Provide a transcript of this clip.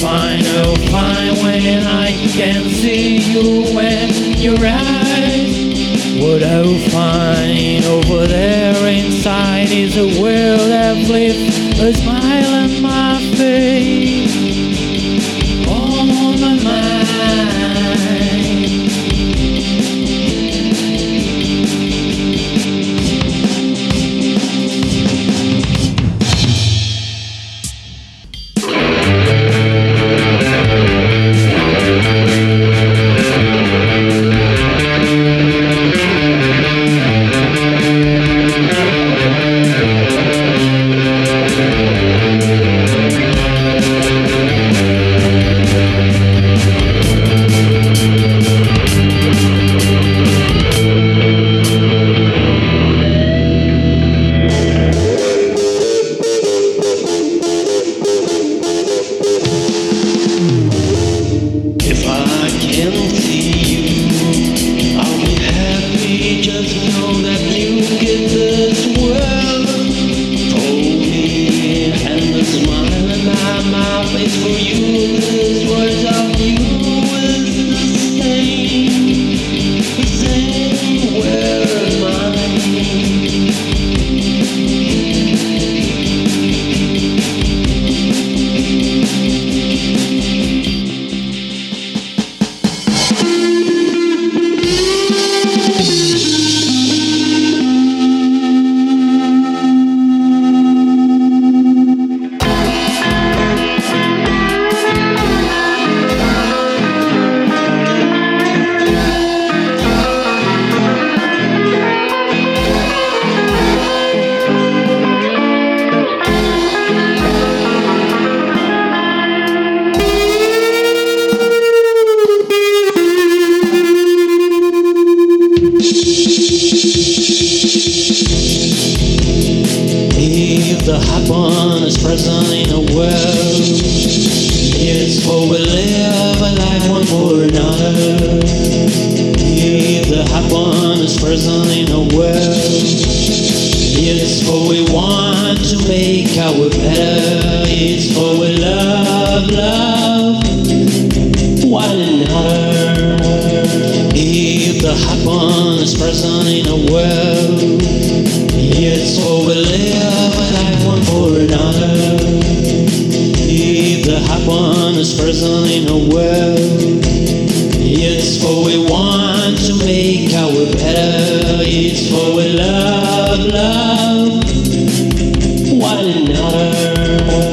oh fine when I can see you in your eyes. What oh fine over there inside is a world that flips a smile on my face. On my mind. If the hot one is present in a world, it's for we live a life one for another. If the hot one is present in a world, it's for we want to make our better. It's for we love one another. If the hot one is present in a world, it's for we live a life one for another. If the hot one is present in a world, it's for we want to make our better. It's for we love one another.